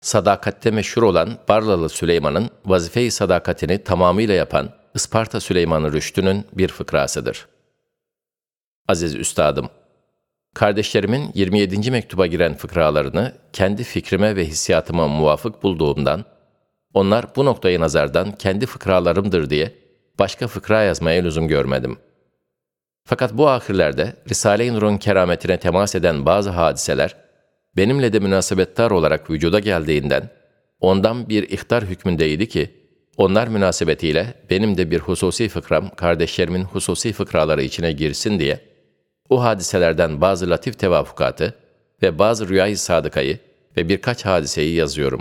sadakatte meşhur olan Barlalı Süleyman'ın vazife-i sadakatini tamamıyla yapan Isparta Süleyman Rüştü'nün bir fıkrasıdır. Aziz Üstadım, kardeşlerimin 27. mektuba giren fıkralarını kendi fikrime ve hissiyatıma muvafık bulduğumdan, onlar bu noktayı nazardan kendi fıkralarımdır diye başka fıkra yazmaya lüzum görmedim. Fakat bu ahirlerde Risale-i Nur'un kerametine temas eden bazı hadiseler, benimle de münasebettar olarak vücuda geldiğinden, ondan bir ihtar hükmündeydi ki, onlar münasebetiyle benim de bir hususi fıkram, kardeşlerimin hususi fıkraları içine girsin diye, o hadiselerden bazı latif tevafukatı ve bazı rüyayı sadıkayı ve birkaç hadiseyi yazıyorum.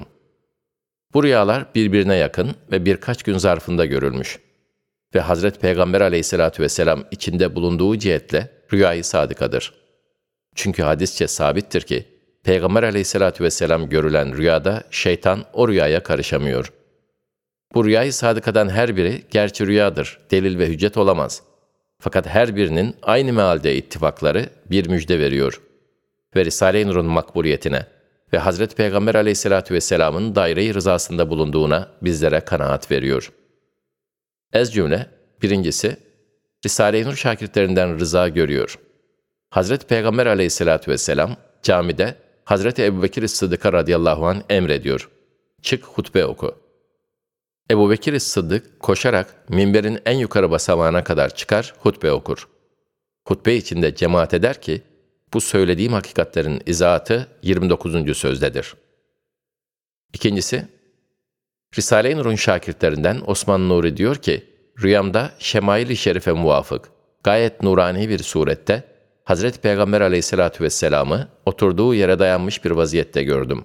Bu rüyalar birbirine yakın ve birkaç gün zarfında görülmüş ve Hazreti Peygamber aleyhissalatü vesselam içinde bulunduğu cihetle rüyayı sadıkadır. Çünkü hadisçe sabittir ki, Peygamber aleyhissalatü vesselam görülen rüyada şeytan o rüyaya karışamıyor. Bu rüyayı sadıkadan her biri gerçi rüyadır, delil ve hüccet olamaz. Fakat her birinin aynı mealde ittifakları bir müjde veriyor. Ve Risale-i Nur'un makbuliyetine ve Hazreti Peygamber aleyhissalatü vesselamın daire-i rızasında bulunduğuna bizlere kanaat veriyor. Ez cümle, birincisi, Risale-i Nur şakirtlerinden rıza görüyor. Hazreti Peygamber aleyhissalatü vesselam camide Hazreti Ebubekir Sıddık'a radıyallahu anh emrediyor. Çık hutbe oku. Ebubekir Sıddık koşarak minberin en yukarı basamağına kadar çıkar, hutbe okur. Hutbe içinde cemaat eder ki, bu söylediğim hakikatlerin izahatı 29. sözdedir. İkincisi, Risale-i Nur'un şakirtlerinden Osman Nuri diyor ki, rüyamda Şemail-i Şerife muvafık, gayet nurani bir surette, Hazreti Peygamber aleyhissalatü vesselam'ı oturduğu yere dayanmış bir vaziyette gördüm.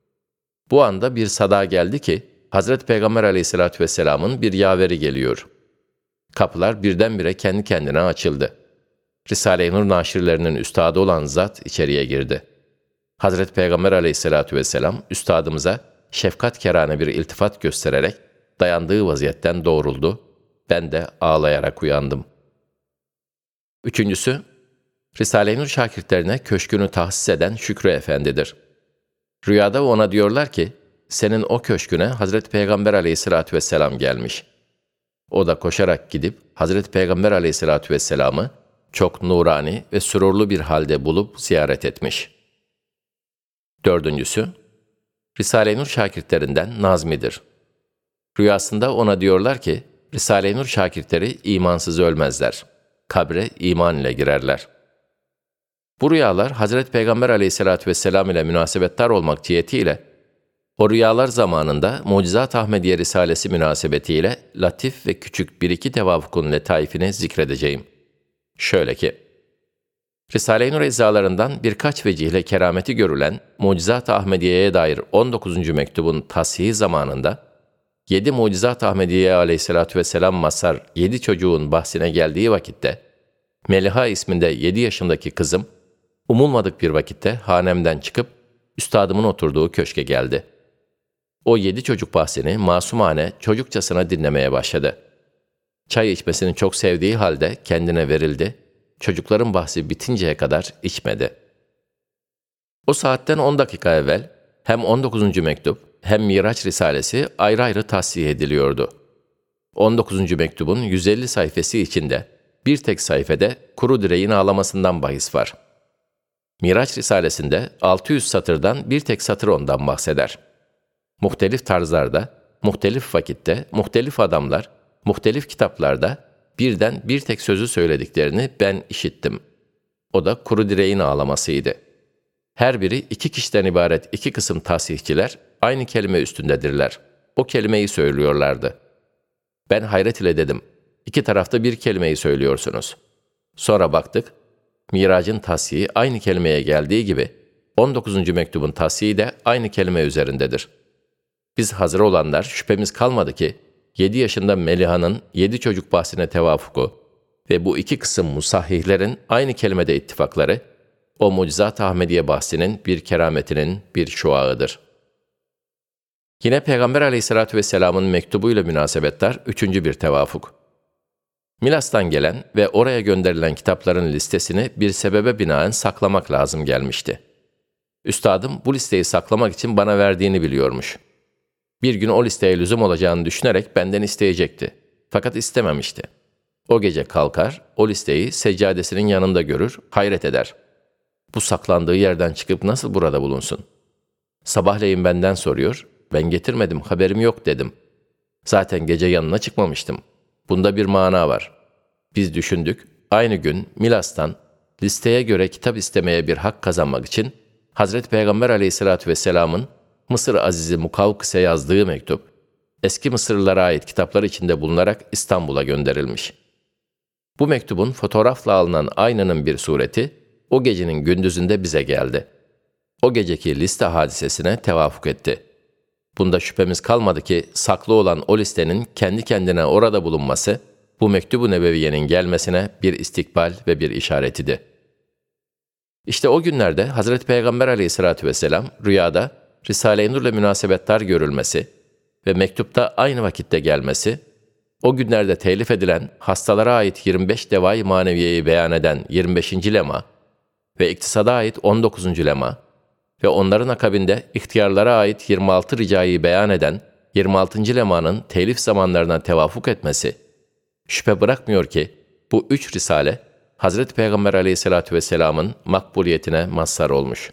Bu anda bir sada geldi ki, Hazreti Peygamber aleyhissalatü vesselam'ın bir yaveri geliyor. Kapılar birdenbire kendi kendine açıldı. Risale-i Nur naşirlerinin üstadı olan zat içeriye girdi. Hazreti Peygamber aleyhissalatü vesselam, üstadımıza şefkat kerane bir iltifat göstererek dayandığı vaziyetten doğruldu. Ben de ağlayarak uyandım. Üçüncüsü, Risale-i Nur şakirtlerine köşkünü tahsis eden Şükrü Efendi'dir. Rüyada ona diyorlar ki, senin o köşküne Hazreti Peygamber aleyhissalatü vesselam gelmiş. O da koşarak gidip Hazreti Peygamber aleyhissalatü vesselam'ı çok nurani ve sürurlu bir halde bulup ziyaret etmiş. Dördüncüsü, Risale-i Nur şakirtlerinden Nazmi'dir. Rüyasında ona diyorlar ki, Risale-i Nur şakirtleri imansız ölmezler. Kabre iman ile girerler. Bu rüyalar Hazreti Peygamber aleyhissalatü vesselam ile münasebettar olmak cihetiyle, o rüyalar zamanında Mucizat Ahmediye Risalesi münasebetiyle latif ve küçük bir iki tevafukun letaifini zikredeceğim. Şöyle ki, Risale-i Nur eczalarından birkaç vecihle kerameti görülen Mucizat-ı Ahmediye'ye dair 19. mektubun tasihi zamanında, 7 Mucizat-ı Ahmediye aleyhissalatü vesselam mazhar 7 çocuğun bahsine geldiği vakitte, Meliha isminde 7 yaşındaki kızım, umulmadık bir vakitte hanemden çıkıp, üstadımın oturduğu köşke geldi. O 7 çocuk bahsini masumane çocukçasına dinlemeye başladı. Çay içmesini çok sevdiği halde kendine verildi, çocukların bahsi bitinceye kadar içmedi. O saatten 10 dakika evvel hem 19. mektup hem Miraç Risalesi ayrı ayrı tahsih ediliyordu. 19. mektubun 150 sayfası içinde bir tek sayfede kuru direğin ağlamasından bahis var. Miraç Risalesinde 600 satırdan bir tek satır ondan bahseder. Muhtelif tarzlarda, muhtelif vakitte, muhtelif adamlar, muhtelif kitaplarda birden bir tek sözü söylediklerini ben işittim. O da kuru direğin ağlamasıydı. Her biri 2 kişiden ibaret 2 kısım tahsihçiler aynı kelime üstündedirler. O kelimeyi söylüyorlardı. Ben hayret ile dedim, 2 tarafta bir kelimeyi söylüyorsunuz. Sonra baktık, Miracın tahsihi aynı kelimeye geldiği gibi, 19. mektubun tahsihi de aynı kelime üzerindedir. Biz hazır olanlar şüphemiz kalmadı ki, 7 yaşında Meliha'nın 7 çocuk bahsine tevafuku ve bu 2 kısım musahhihlerin aynı kelimede ittifakları, o Mucizat-ı Ahmediye bahsinin bir kerametinin bir şuağıdır. Yine Peygamber aleyhissalatü vesselamın mektubuyla münasebettar 3. bir tevafuk. Milas'tan gelen ve oraya gönderilen kitapların listesini bir sebebe binaen saklamak lazım gelmişti. Üstadım bu listeyi saklamak için bana verdiğini biliyormuş. Bir gün o listeye lüzum olacağını düşünerek benden isteyecekti. Fakat istememişti. O gece kalkar, o listeyi seccadesinin yanında görür, hayret eder. Bu saklandığı yerden çıkıp nasıl burada bulunsun? Sabahleyin benden soruyor, ben getirmedim, haberim yok dedim. Zaten gece yanına çıkmamıştım. Bunda bir mana var. Biz düşündük, aynı gün Milas'tan listeye göre kitap istemeye bir hak kazanmak için Hazreti Peygamber Aleyhisselatü Vesselam'ın Mısır Azizi Mukavkıs'e yazdığı mektup, eski Mısırlılara ait kitaplar içinde bulunarak İstanbul'a gönderilmiş. Bu mektubun fotoğrafla alınan aynanın bir sureti, o gecenin gündüzünde bize geldi. O geceki liste hadisesine tevafuk etti. Bunda şüphemiz kalmadı ki saklı olan o listenin kendi kendine orada bulunması, bu Mektubu Nebeviye'nin gelmesine bir istikbal ve bir işaretiydi. İşte o günlerde Hazreti Peygamber Aleyhisselatü Vesselam rüyada Risale-i Nur'la münasebettar görülmesi ve mektupta aynı vakitte gelmesi, o günlerde telif edilen hastalara ait 25 devai maneviyeyi beyan eden 25. lema ve iktisada ait 19. lema ve onların akabinde ihtiyarlara ait 26 ricayı beyan eden 26. lemanın telif zamanlarına tevafuk etmesi, şüphe bırakmıyor ki bu 3 risale Hazreti Peygamber Aleyhisselatü Vesselam'ın makbuliyetine mazhar olmuş.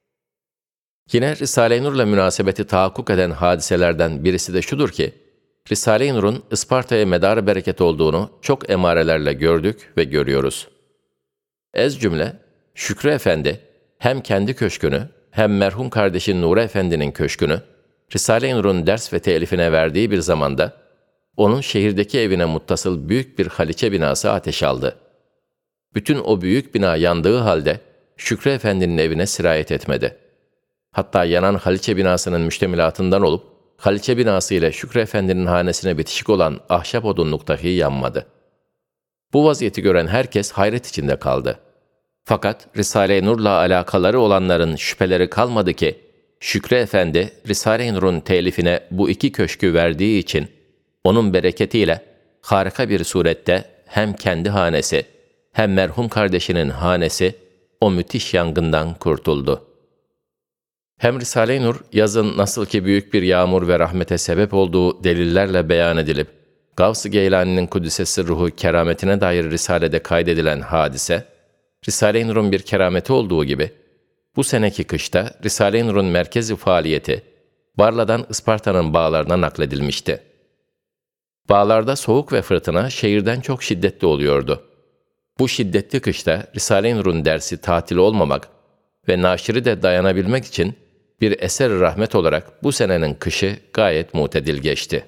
Yine Risale-i Nur'la münasebeti tahakkuk eden hadiselerden birisi de şudur ki, Risale-i Nur'un Isparta'ya medar bereket olduğunu çok emarelerle gördük ve görüyoruz. Ez cümle, Şükrü Efendi hem kendi köşkünü hem merhum kardeşi Nuri Efendi'nin köşkünü Risale-i Nur'un ders ve telifine verdiği bir zamanda onun şehirdeki evine muttasıl büyük bir haliçe binası ateş aldı. Bütün o büyük bina yandığı halde Şükrü Efendi'nin evine sirayet etmedi. Hatta yanan haliçe binasının müştemilatından olup haliçe binası ile Şükrü Efendi'nin hanesine bitişik olan ahşap odunluk dahi yanmadı. Bu vaziyeti gören herkes hayret içinde kaldı. Fakat Risale-i Nur'la alakaları olanların şüpheleri kalmadı ki, Şükrü Efendi, Risale-i Nur'un telifine bu 2 köşkü verdiği için, onun bereketiyle harika bir surette hem kendi hanesi, hem merhum kardeşinin hanesi, o müthiş yangından kurtuldu. Hem Risale-i Nur, yazın nasıl ki büyük bir yağmur ve rahmete sebep olduğu delillerle beyan edilip, Gavs-ı Geylani'nin Kuddisesi ruhu kerametine dair Risale'de kaydedilen hadise, Risale-i Nur'un bir kerameti olduğu gibi, bu seneki kışta Risale-i Nur'un merkezi faaliyeti, Barla'dan Isparta'nın bağlarına nakledilmişti. Bağlarda soğuk ve fırtına şehirden çok şiddetli oluyordu. Bu şiddetli kışta Risale-i Nur'un dersi tatil olmamak ve naşiri de dayanabilmek için bir eser-i rahmet olarak bu senenin kışı gayet mutedil geçti.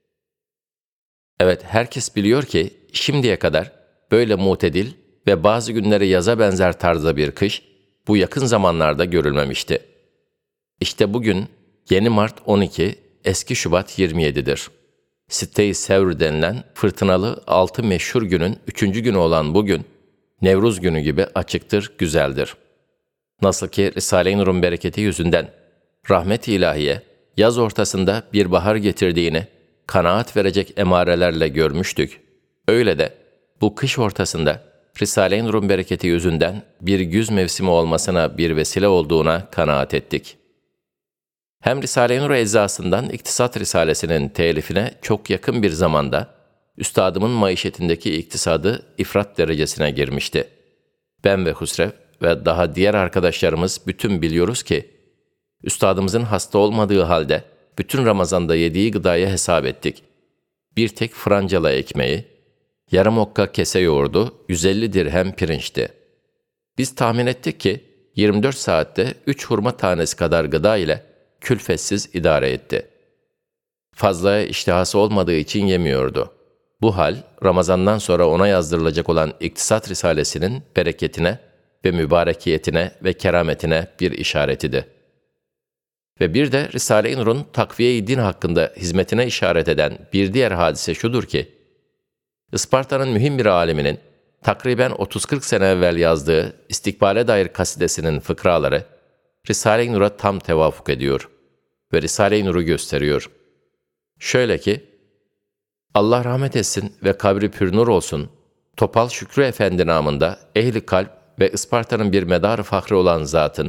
Evet, herkes biliyor ki şimdiye kadar böyle mutedil ve bazı günleri yaza benzer tarzda bir kış bu yakın zamanlarda görülmemişti. İşte bugün yeni Mart 12, eski Şubat 27'dir. Sitte-i Sevr denilen fırtınalı 6 meşhur günün 3. günü olan bugün, Nevruz günü gibi açıktır, güzeldir. Nasıl ki Risale-i Nur'un bereketi yüzünden rahmet-i ilahiye yaz ortasında bir bahar getirdiğini kanaat verecek emarelerle görmüştük. Öyle de bu kış ortasında Risale-i Nur'un bereketi yüzünden bir güz mevsimi olmasına bir vesile olduğuna kanaat ettik. Hem Risale-i Nur eczasından İktisat Risalesi'nin telifine çok yakın bir zamanda üstadımın maişetindeki iktisadı ifrat derecesine girmişti. Ben ve Husrev ve daha diğer arkadaşlarımız bütün biliyoruz ki, üstadımızın hasta olmadığı halde bütün Ramazan'da yediği gıdayı hesap ettik. Bir tek francalı ekmeği, yarım okka kese yoğurdu, 150 dirhem pirinçti. Biz tahmin ettik ki 24 saatte 3 hurma tanesi kadar gıda ile külfetsiz idare etti. Fazlaya iştihası olmadığı için yemiyordu. Bu hal Ramazan'dan sonra ona yazdırılacak olan İktisat Risalesi'nin bereketine ve mübarekiyetine ve kerametine bir işaretiydi. Ve bir de Risale-i Nur'un takviye-i din hakkında hizmetine işaret eden bir diğer hadise şudur ki, Isparta'nın mühim bir aliminin takriben 30-40 sene evvel yazdığı istikbale dair kasidesinin fıkraları, Risale-i Nur'a tam tevafuk ediyor ve Risale-i Nur'u gösteriyor. Şöyle ki, Allah rahmet etsin ve kabri pürnur olsun, Topal Şükrü Efendi namında ehli kalp ve Isparta'nın bir medar-ı fahri olan zatın,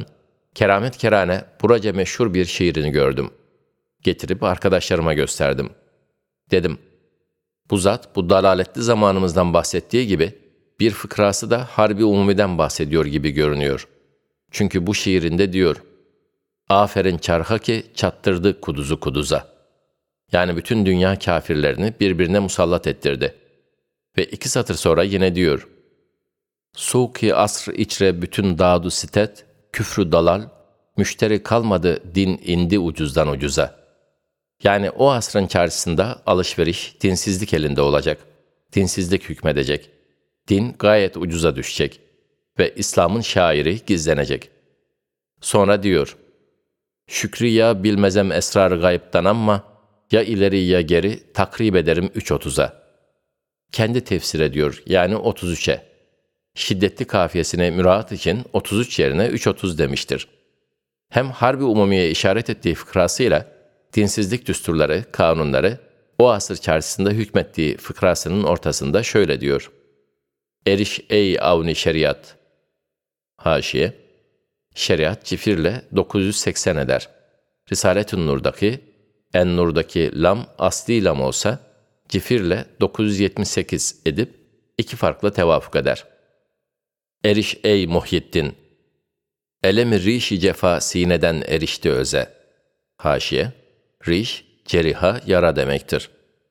keramet kerane buraca meşhur bir şiirini gördüm. Getirip arkadaşlarıma gösterdim. Dedim, bu zat bu dalaletli zamanımızdan bahsettiği gibi bir fıkrası da Harbi Umumi'den bahsediyor gibi görünüyor. Çünkü bu şiirinde diyor, aferin çarha ki çattırdı kuduzu kuduza. Yani bütün dünya kafirlerini birbirine musallat ettirdi. Ve 2 satır sonra yine diyor, Suki asr içre bütün dağdu sitet, küfrü dalal, müşteri kalmadı din indi ucuzdan ucuza. Yani o asrın çarşısında alışveriş dinsizlik elinde olacak. Dinsizlik hükmedecek. Din gayet ucuza düşecek. Ve İslam'ın şairi gizlenecek. Sonra diyor, Şükrü ya bilmezem esrar gayiptan ama, ya ileri ya geri takrib ederim 3.30'a. Kendi tefsir ediyor yani 33'e. Şiddetli kafiyesine müraat için 33 yerine 3.30 demiştir. Hem Harbi Umumiye işaret ettiği fıkrasıyla dinsizlik düsturları, kanunları o asır çarşısında hükmettiği fıkrasının ortasında şöyle diyor. Eriş ey avni şeriat. Haşiye. Şeriat cifirle 980 eder. Risalet-ün Nur'daki, En-Nur'daki lam asli lam olsa cifirle 978 edip 2 farklı tevafuk eder. Eriş ey Muhyiddin. Elemi rişi cefa sineden erişti öze. Haşiye. Riş, ceriha, yara demektir.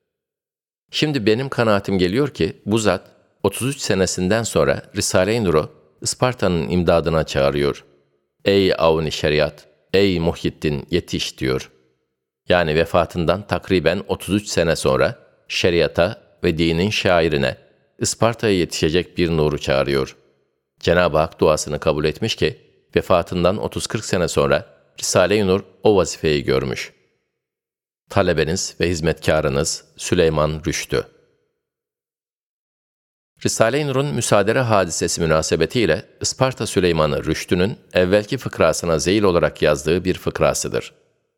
Şimdi benim kanaatim geliyor ki bu zat 33 senesinden sonra Risale-i Nur'u Isparta'nın imdadına çağırıyor. Ey avni şeriat, ey Muhyiddin yetiş diyor. Yani vefatından takriben 33 sene sonra şeriata ve dinin şairine Isparta'ya yetişecek bir nuru çağırıyor. Cenab-ı Hak duasını kabul etmiş ki vefatından 30-40 sene sonra Risale-i Nur o vazifeyi görmüş. Talebeniz ve hizmetkarınız Süleyman Rüştü. Risale-i Nur'un müsaadere hadisesi münasebetiyle Isparta Süleymanı Rüştü'nün evvelki fıkrasına zeyil olarak yazdığı bir fıkrasıdır.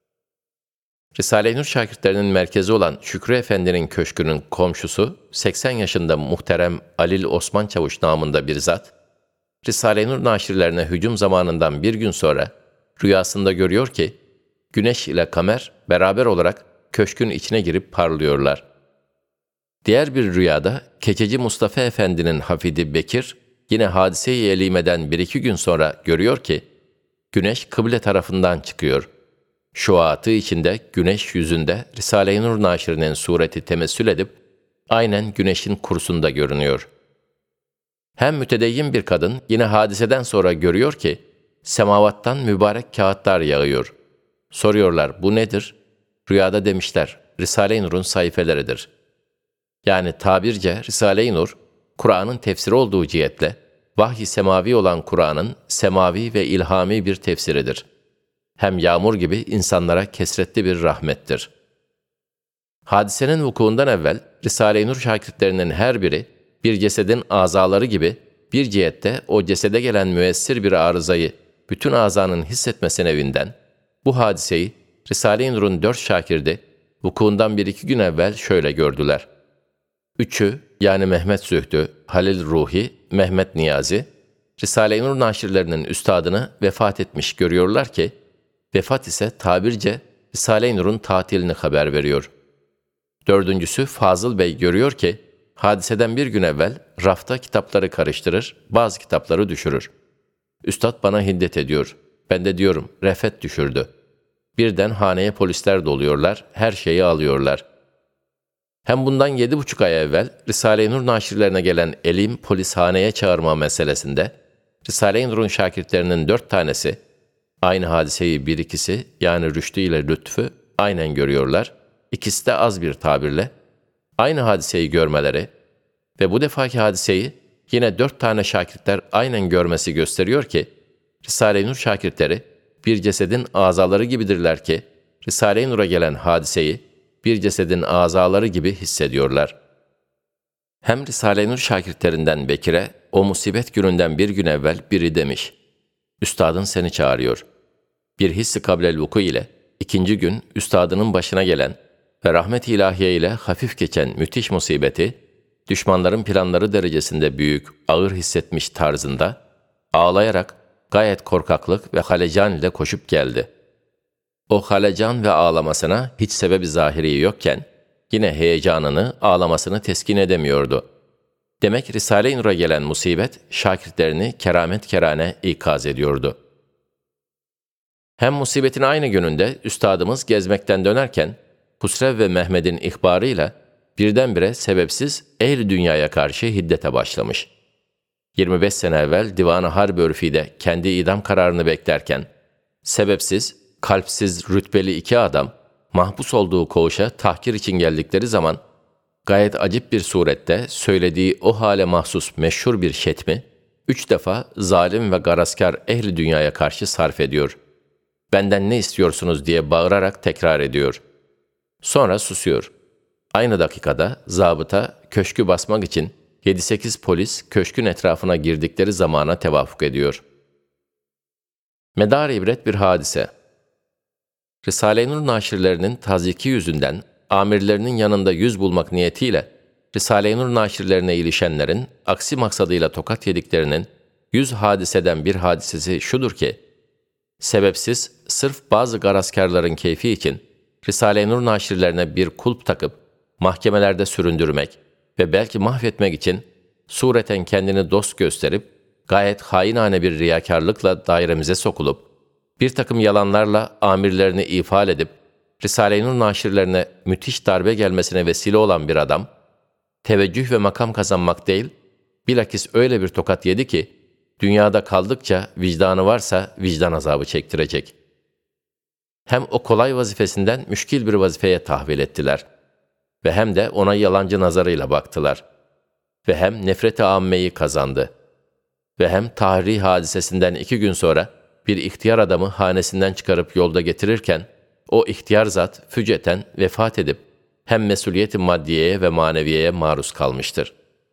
Risale-i Nur şakirtlerinin merkezi olan Şükrü Efendi'nin köşkünün komşusu 80 yaşında muhterem Alil Osman Çavuş namında bir zat, Risale-i Nur naşirlerine hücum zamanından bir gün sonra rüyasında görüyor ki, güneş ile kamer beraber olarak köşkün içine girip parlıyorlar. Diğer bir rüyada Keçeci Mustafa Efendi'nin hafidi Bekir, yine hadise-i elimeden 1-2 gün sonra görüyor ki, güneş kıble tarafından çıkıyor. Şuatı içinde güneş yüzünde Risale-i Nur naşirinin sureti temessül edip, aynen güneşin kursunda görünüyor. Hem mütedeyyin bir kadın yine hadiseden sonra görüyor ki, semavattan mübarek kağıtlar yağıyor. Soruyorlar, bu nedir? Rüyada demişler, Risale-i Nur'un sayfeleridir. Yani tabirce Risale-i Nur, Kur'an'ın tefsiri olduğu cihetle, vahiy semavi olan Kur'an'ın semavi ve ilhami bir tefsiridir. Hem yağmur gibi insanlara kesretli bir rahmettir. Hadisenin vukuundan evvel, Risale-i Nur şakirtlerinin her biri, bir cesedin azaları gibi, bir cihette o cesede gelen müessir bir arızayı, bütün azanın hissetmesi nevinden, bu hadiseyi Risale-i Nur'un 4 şakirdi, vukuundan 1-2 gün evvel şöyle gördüler. Üçü, yani Mehmet Zühdü, Halil Ruhi, Mehmet Niyazi, Risale-i Nur naşirlerinin üstadını vefat etmiş görüyorlar ki, vefat ise tabirce Risale-i Nur'un tatilini haber veriyor. Dördüncüsü Fazıl Bey görüyor ki, hadiseden bir gün evvel rafta kitapları karıştırır, bazı kitapları düşürür. Üstad bana hiddet ediyor. Ben de diyorum, refet düşürdü. Birden haneye polisler doluyorlar, her şeyi alıyorlar. Hem bundan 7,5 ay evvel Risale-i Nur naşirlerine gelen elim polishaneye çağırma meselesinde, Risale-i Nur'un şakirtlerinin 4 tanesi, aynı hadiseyi bir ikisi yani Rüştü ile Lütfü aynen görüyorlar, ikisi de az bir tabirle, aynı hadiseyi görmeleri ve bu defaki hadiseyi yine 4 tane şakirtler aynen görmesi gösteriyor ki, Risale-i Nur şakirtleri bir cesedin azaları gibidirler ki, Risale-i Nur'a gelen hadiseyi bir cesedin azaları gibi hissediyorlar. Hem Risale-i Nur şakirtlerinden Bekir'e o musibet gününden bir gün evvel biri demiş, Üstadın seni çağırıyor. Bir hissi kablel vuku ile ikinci gün üstadının başına gelen ve rahmet-i ilahiye ile hafif geçen müthiş musibeti, düşmanların planları derecesinde büyük, ağır hissetmiş tarzında, ağlayarak gayet korkaklık ve halecan ile koşup geldi. O halecan ve ağlamasına hiç sebebi zahiri yokken, yine heyecanını, ağlamasını teskin edemiyordu. Demek Risale-i Nur'a gelen musibet, şakirtlerini keramet kerane ikaz ediyordu. Hem musibetin aynı gününde üstadımız gezmekten dönerken, Husrev ve Mehmet'in ihbarıyla birdenbire sebepsiz ehl-i dünyaya karşı hiddete başlamış. 25 sene evvel Divan-ı Harp Örfi'de kendi idam kararını beklerken, sebepsiz, kalpsiz, rütbeli iki adam, mahpus olduğu koğuşa tahkir için geldikleri zaman, gayet acip bir surette söylediği o hale mahsus meşhur bir şetmi, 3 defa zalim ve garaskar ehli dünyaya karşı sarf ediyor. Benden ne istiyorsunuz diye bağırarak tekrar ediyor. Sonra susuyor. Aynı dakikada zabıta köşkü basmak için 7-8 polis köşkün etrafına girdikleri zamana tevafuk ediyor. Medar ibret bir hadise. Risale-i Nur naşirlerinin taziki yüzünden amirlerinin yanında yüz bulmak niyetiyle Risale-i Nur naşirlerine ilişenlerin aksi maksadıyla tokat yediklerinin 100 hadiseden bir hadisesi şudur ki, sebepsiz sırf bazı garazkarların keyfi için Risale-i Nur naşirlerine bir kulp takıp mahkemelerde süründürmek ve belki mahvetmek için sureten kendini dost gösterip gayet hainane bir riyakarlıkla dairemize sokulup bir takım yalanlarla amirlerini ifade edip Risale-i Nur naşirlerine müthiş darbe gelmesine vesile olan bir adam, teveccüh ve makam kazanmak değil, bilakis öyle bir tokat yedi ki, dünyada kaldıkça vicdanı varsa vicdan azabı çektirecek. Hem o kolay vazifesinden müşkil bir vazifeye tahvil ettiler ve hem de ona yalancı nazarıyla baktılar ve hem nefret-i ammeyi kazandı ve hem tahri hadisesinden 2 gün sonra bir ihtiyar adamı hanesinden çıkarıp yolda getirirken, o ihtiyar zat füceten vefat edip hem mesuliyet-i maddiyeye ve maneviyeye maruz kalmıştır.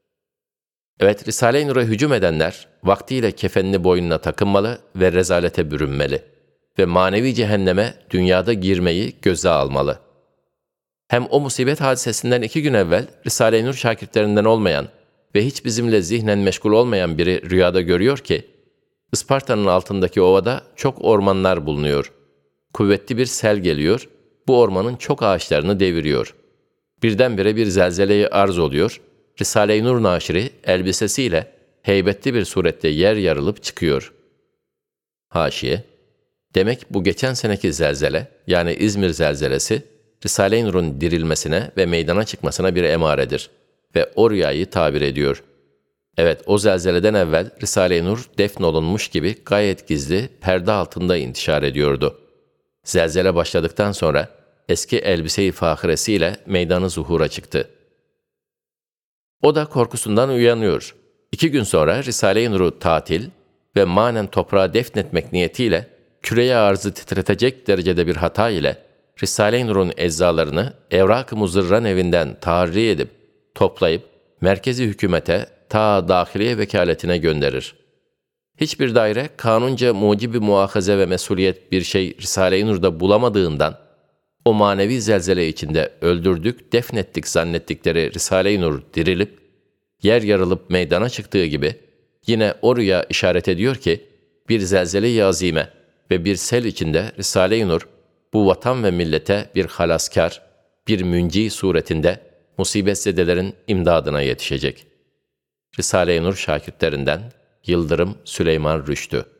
Evet, Risale-i Nur'a hücum edenler vaktiyle kefenini boynuna takınmalı ve rezalete bürünmeli ve manevi cehenneme dünyada girmeyi göze almalı. Hem o musibet hadisesinden 2 gün evvel Risale-i Nur şakirtlerinden olmayan ve hiç bizimle zihnen meşgul olmayan biri rüyada görüyor ki, Isparta'nın altındaki ovada çok ormanlar bulunuyor. Kuvvetli bir sel geliyor, bu ormanın çok ağaçlarını deviriyor. Birdenbire bir zelzele-i arz oluyor, Risale-i Nur naşiri elbisesiyle heybetli bir surette yer yarılıp çıkıyor. Haşiye, demek bu geçen seneki zelzele, yani İzmir zelzelesi, Risale-i Nur'un dirilmesine ve meydana çıkmasına bir emaredir ve o rüyayı tabir ediyor. Evet, o zelzeleden evvel Risale-i Nur defnolunmuş gibi gayet gizli, perde altında intişar ediyordu. Zelzele başladıktan sonra eski elbise-i fahiresiyle meydanı zuhura çıktı. O da korkusundan uyanıyor. 2 gün sonra Risale-i Nur'u tatil ve manen toprağa defnetmek niyetiyle küreye arzı titretecek derecede bir hata ile Risale-i Nur'un eczalarını Evrak-ı Muzırran evinden tahri edip, toplayıp merkezi hükümete ta dahiliye vekaletine gönderir. Hiçbir daire kanunca mucibi muahaze ve mesuliyet bir şey Risale-i Nur'da bulamadığından, o manevi zelzele içinde öldürdük, defnettik zannettikleri Risale-i Nur dirilip, yer yarılıp meydana çıktığı gibi, yine o rüya işaret ediyor ki, bir zelzele-i azime ve bir sel içinde Risale-i Nur, bu vatan ve millete bir halaskar, bir münci suretinde musibetzedelerin imdadına yetişecek. Risale-i Nur şakirtlerinden Yıldırım Süleyman Rüştü.